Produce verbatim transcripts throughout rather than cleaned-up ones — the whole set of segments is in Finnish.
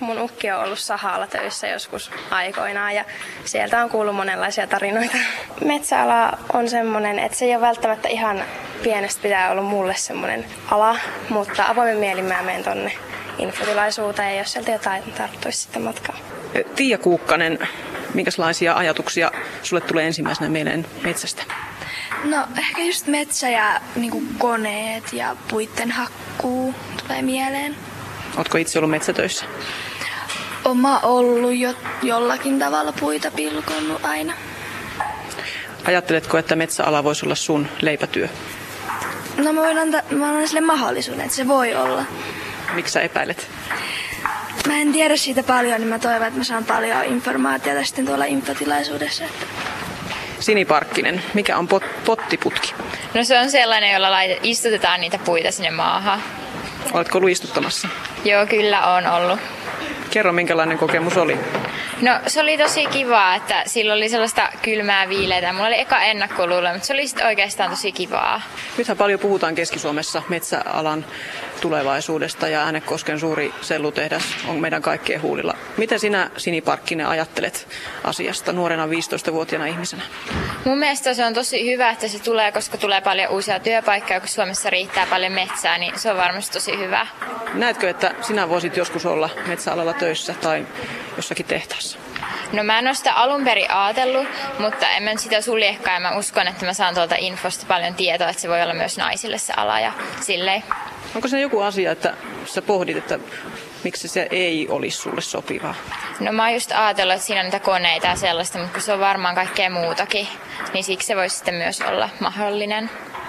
mun ukki on ollut sahalla töissä joskus aikoinaan ja sieltä on kuullut monenlaisia tarinoita. Metsäala on semmoinen, että se ei ole välttämättä ihan pienestä pitää ollut mulle semmoinen ala, mutta avoimen mielin mä menen tonne infotilaisuuteen, jos sieltä jotain tarttuisi sitten matkaa. Tiia Kuukkanen, minkälaisia ajatuksia sulle tulee ensimmäisenä mieleen metsästä? No ehkä just metsä ja niin koneet ja puitten hakkuu tulee mieleen. Ootko itse ollut metsätöissä? Oma ollut jo jollakin tavalla puita pilkonnut aina. Ajatteletko, että metsäala voisi olla sun leipätyö? No mä voin antaa, mä annan sille mahdollisuuden, että se voi olla. Miksi sä epäilet? Mä en tiedä siitä paljon, niin mä toivon, että mä saan paljon informaatiota sitten tuolla infotilaisuudessa. Sini Parkkinen, mikä on pot- pottiputki? No se on sellainen, jolla lait- istutetaan niitä puita sinne maahan. Oletko ollut istuttamassa? Joo, kyllä on ollut. Kerro, minkälainen kokemus oli? No se oli tosi kivaa, että sillä oli sellaista kylmää viileitä. Mulla oli eka ennakkoluulo, mutta se oli sitten oikeastaan tosi kivaa. Nythän paljon puhutaan Keski-Suomessa metsäalan tulevaisuudesta ja Äänekosken suuri sellutehdas on meidän kaikkien huulilla. Miten sinä, Sini Parkkinen, ajattelet asiasta nuorena viisitoistavuotiaana ihmisenä? Mun mielestä se on tosi hyvä, että se tulee, koska tulee paljon uusia työpaikkoja, kun Suomessa riittää paljon metsää, niin se on varmasti tosi hyvä. Näetkö, että sinä voisit joskus olla metsäalalla töissä tai jossakin tehtaassa? No mä en ole sitä alun perin ajatellut, mutta en mä sitä suljekaan ja mä uskon, että mä saan tuolta infosta paljon tietoa, että se voi olla myös naisille se ala ja silleen. Onko se joku asia, että sä pohdit, että miksi se ei olisi sulle sopivaa? No mä oon just ajatellut, että siinä on niitä koneita ja sellaista, mutta kun se on varmaan kaikkea muutakin, niin siksi se voisi sitten myös olla mahdollinen.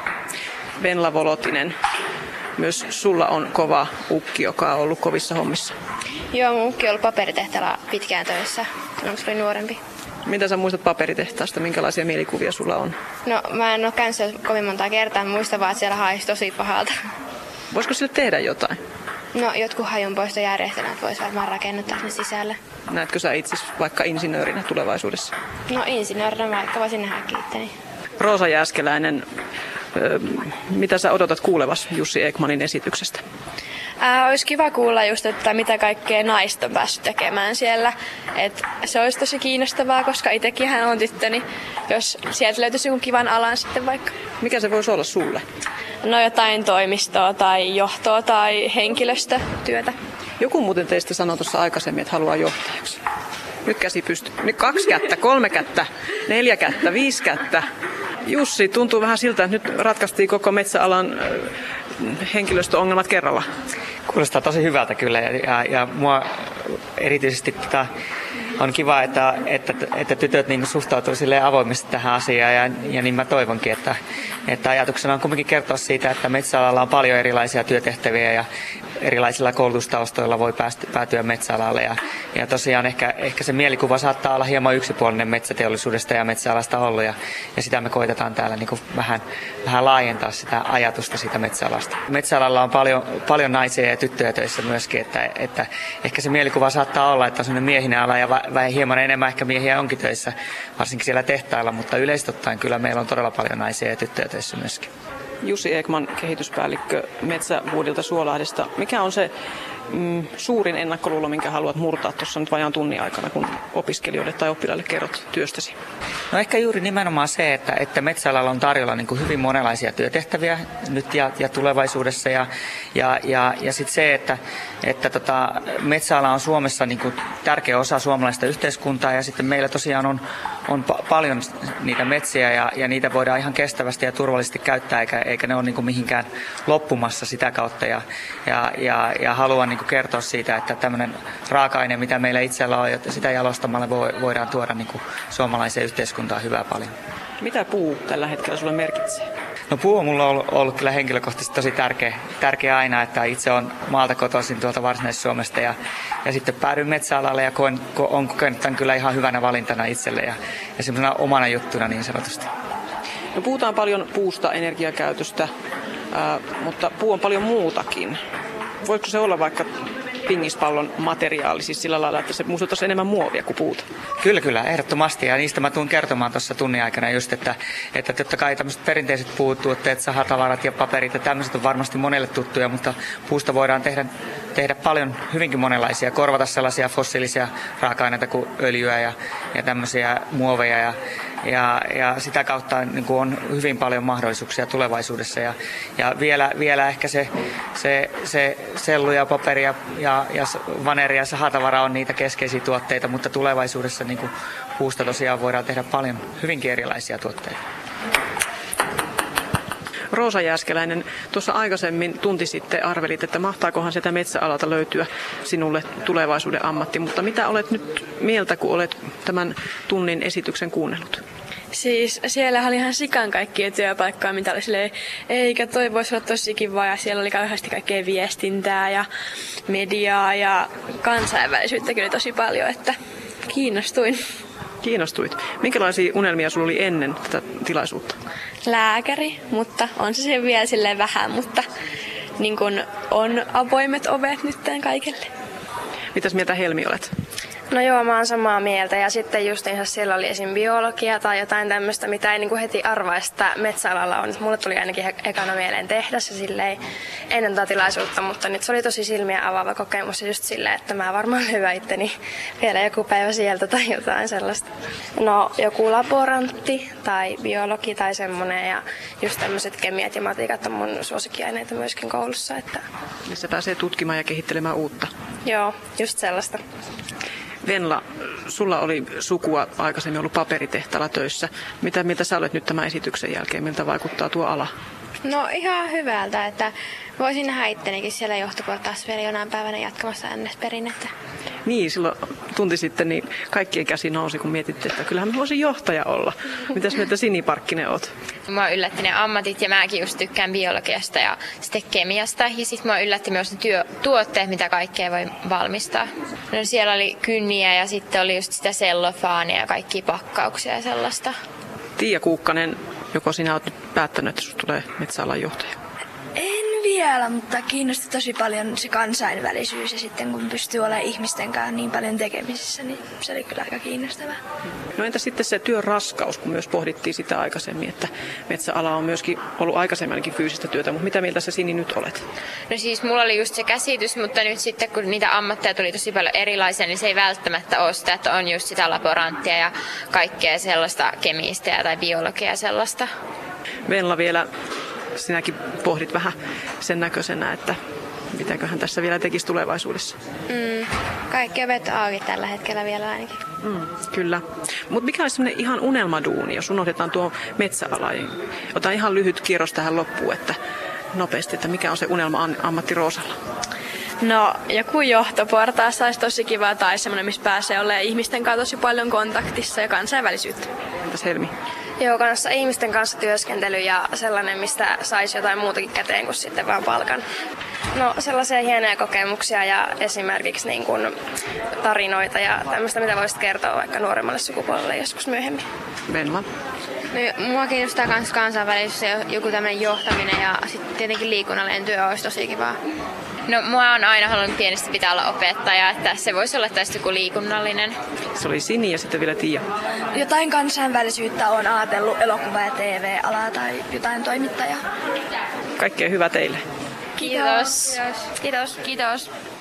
Venla Volotinen, myös sulla on kova ukki, joka on ollut kovissa hommissa. Joo, mun ukki on ollut paperitehtaalla pitkään töissä, kun se oli nuorempi. Mitä sä muistat paperitehtaasta? Minkälaisia mielikuvia sulla on? No mä en ole käynyt siellä kovin montaa kertaa, muistan vaan, että siellä haisi tosi pahalta. Voisiko sille tehdä jotain? No jotkut hajunpoistojärjestelmät vois varmaan rakennuttaa sinne sisälle. Näetkö sä itse vaikka insinöörinä tulevaisuudessa? No insinöörinä vaikka voisin nähdä kiitteni. Roosa Jääskeläinen, mitä sä odotat kuulevas Jussi Ekmanin esityksestä? Ää, olisi kiva kuulla just, että mitä kaikkea naiset on päässyt tekemään siellä. Et se olisi tosi kiinnostavaa, koska itsekin hän on tyttö, niin jos sieltä löytyisi jonkun kivan alan sitten vaikka. Mikä se voisi olla sulle? No jotain toimistoa tai johtoa tai henkilöstötyötä. Joku muuten teistä sanoi tuossa aikaisemmin, että haluaa johtajaksi. Nyt käsi pystyy. Nyt kaksi kättä, kolme kättä, neljä kättä, viisi kättä. Jussi, tuntuu vähän siltä, että nyt ratkaistiin koko metsäalan henkilöstöongelmat kerralla. Kuulostaa tosi hyvältä kyllä ja, ja, ja mua erityisesti tota, on kiva, että, että, että tytöt niin suhtautuu avoimesti tähän asiaan ja, ja niin mä toivonkin, että, että ajatuksena on kuitenkin kertoa siitä, että metsäalalla on paljon erilaisia työtehtäviä ja erilaisilla koulutustaustoilla voi päästä, päätyä metsäalalle ja, ja tosiaan ehkä, ehkä se mielikuva saattaa olla hieman yksipuolinen metsäteollisuudesta ja metsäalasta ollut ja, ja sitä me koitetaan täällä niin kuin vähän, vähän laajentaa sitä ajatusta siitä metsäalasta. Metsäalalla on paljon, paljon naisia ja tyttöjä töissä myöskin, että, että ehkä se mielikuva saattaa olla, että on sellainen miehinen ala ja va, va, hieman enemmän ehkä miehiä onkin töissä, varsinkin siellä tehtailla, mutta yleisesti ottaen kyllä meillä on todella paljon naisia ja tyttöjä töissä myöskin. Jussi Ekman, kehityspäällikkö Metsävuodilta Suolahdesta. Mikä on se mm, suurin ennakkoluulo, minkä haluat murtaa tuossa nyt vajaan tunnin aikana, kun opiskelijoille tai oppilaille kerrot työstäsi? No ehkä juuri nimenomaan se, että, että metsäalalla on tarjolla niin kuin hyvin monenlaisia työtehtäviä nyt ja, ja tulevaisuudessa. Ja, ja, ja, ja sitten se, että, että tota, metsäala on Suomessa niin kuin tärkeä osa suomalaista yhteiskuntaa ja sitten meillä tosiaan on, on pa- paljon niitä metsiä ja, ja niitä voidaan ihan kestävästi ja turvallisesti käyttää eikä, eikä ne ole niin kuin mihinkään loppumassa sitä kautta. Ja, ja, ja, ja haluan niin kuin kertoa siitä, että tämmöinen raaka-aine, mitä meillä itsellä on, jotta sitä jalostamalla voidaan tuoda niin kuin suomalaiseen yhteiskuntaan hyvää paljon. Mitä puu tällä hetkellä sulle merkitsee? No puu on mulla ollut, ollut kyllä henkilökohtaisesti tosi tärkeä, tärkeä aina, että itse on maalta kotoisin tuolta Varsinais-Suomesta ja, ja sitten päädyin metsäalalle ja koen, ko, on kokenut tämän kyllä ihan hyvänä valintana itselle ja, ja semmoisena omana juttuna niin sanotusti. No puhutaan paljon puusta, energiakäytöstä, ää, mutta puu on paljon muutakin. Voisiko se olla vaikka pingispallon materiaali, siis sillä lailla, että se muistuttaisi enemmän muovia kuin puuta. Kyllä, kyllä, ehdottomasti. Ja niistä mä tuun kertomaan tuossa tunnin aikana just, että, että totta kai tämmöiset perinteiset puutuotteet, sahatavarat ja paperit ja tämmöiset on varmasti monelle tuttuja, mutta puusta voidaan tehdä, tehdä paljon hyvinkin monenlaisia, korvata sellaisia fossiilisia raaka-aineita kuin öljyä ja, ja tämmöisiä muoveja ja, ja, ja sitä kautta niin kuin on hyvin paljon mahdollisuuksia tulevaisuudessa ja, ja vielä, vielä ehkä se, se, se sellu ja paperi ja, ja, ja vaneri ja sahatavara on niitä keskeisiä tuotteita, mutta tulevaisuudessa niin kuin puusta tosiaan voidaan tehdä paljon hyvinkin erilaisia tuotteita. Roosa Jääskeläinen, tuossa aikaisemmin tunti sitten arvelit, että mahtaakohan sitä metsäalalta löytyä sinulle tulevaisuuden ammatti, mutta mitä olet nyt mieltä, kun olet tämän tunnin esityksen kuunnellut? Siis siellä oli ihan sikan kaikkia työpaikkoja, mitä oli silleen, eikä toi voisi olla tosi kiva. Ja siellä oli kauheasti kaikkea viestintää ja mediaa ja kansainvälisyyttä kyllä tosi paljon, että kiinnostuin. Kiinnostuit. Minkälaisia unelmia sinulla oli ennen tätä tilaisuutta? Lääkäri, mutta on se siellä vielä silleen vähän, mutta niin kun on avoimet ovet nyt kaikille. Mitäs mieltä Helmi olet? No joo, mä oon samaa mieltä. Ja sitten justiinsa siellä oli esim. Biologia tai jotain tämmöistä, mitä ei niinku heti arvaisi, että metsäalalla on. Mulle tuli ainakin ekana mieleen tehdä se silleen ennen tätä tilaisuutta, mutta nyt se oli tosi silmiä avaava kokemus ja just silleen, että mä varmaan hyvä itteni vielä joku päivä sieltä tai jotain sellaista. No joku laborantti tai biologi tai semmoinen ja just tämmöiset kemiat ja matikat on mun suosikkiaineita myöskin koulussa. Että... Missä pääsee tutkimaan ja kehittelemään uutta. Joo, just sellaista. Venla, sulla oli sukua aikaisemmin ollut paperitehtaalla töissä. Mitä mieltä sä olet nyt tämän esityksen jälkeen? Miltä vaikuttaa tuo ala? No ihan hyvältä, että voisin nähdä ittenikin siellä johtoportaassa vielä jonain päivänä jatkamassa N S-perinnettä. Niin, silloin tunti sitten niin kaikkien käsi nousi, kun mietittiin, että kyllähän mä voisin johtaja olla. Mitäs mieltä Sini Parkkinen oot? Mua yllätti ne ammatit ja mäkin just tykkään biologiasta ja sitten kemiasta. Ja sitten mua yllätti myös ne työ, tuotteet, mitä kaikkea voi valmistaa. No siellä oli kynniä ja sitten oli just sitä sellofaania ja kaikkia pakkauksia ja sellaista. Tiia Kuukkanen, joko sinä olet nyt päättänyt, että sinusta tulee metsäalan johtaja? En vielä, mutta kiinnosti tosi paljon se kansainvälisyys ja sitten kun pystyy olemaan ihmisten kanssa niin paljon tekemisissä, niin se oli kyllä aika kiinnostavaa. No entä sitten se työn raskaus, kun myös pohdittiin sitä aikaisemmin, että metsäala on myöskin ollut aikaisemminkin fyysistä työtä, mutta mitä mieltä sä Sini nyt olet? No siis mulla oli just se käsitys, mutta nyt sitten kun niitä ammatteja tuli tosi paljon erilaisia, niin se ei välttämättä ole sitä, että on just sitä laboranttia ja kaikkea sellaista kemiistä tai biologiaa ja sellaista. Venla vielä, sinäkin pohdit vähän sen näköisenä, että mitäköhän tässä vielä tekisi tulevaisuudessa. Mm, kaikki ovet auki tällä hetkellä vielä ainakin. Mm, kyllä. Mutta mikä olisi sellainen ihan unelmaduuni, jos unohdetaan tuo metsäala? Otan ihan lyhyt kierros tähän loppuun, että nopeasti, että mikä on se unelma-ammatti Roosalla? No joku johtoportaassa olisi tosi kiva tai semmoinen, missä pääsee olemaan ihmisten kanssa tosi paljon kontaktissa ja kansainvälisyyttä. Entäs Helmi? Joo, kanssa ihmisten kanssa työskentely ja sellainen, mistä saisi jotain muutakin käteen kuin sitten vaan palkan. No sellaisia hienoja kokemuksia ja esimerkiksi niin kuin tarinoita ja tämmöistä, mitä voisit kertoa vaikka nuoremmalle sukupolvelle joskus myöhemmin. Venla? No, mua kiinnostaa myös kansainvälisyys ja joku tämmöinen johtaminen ja sitten tietenkin liikunnallinen työ olisi tosi kivaa. No mua on aina halunnut pienestä pitää olla opettaja, että se voisi olla tästä joku liikunnallinen. Se oli Sini ja sitten vielä Tiia. Jotain kansainvälisyyttä on ajatellut, elokuva- ja T V-alaa tai jotain toimittajaa. Kaikkea hyvää teille. Kiitos. Kiitos. Kiitos.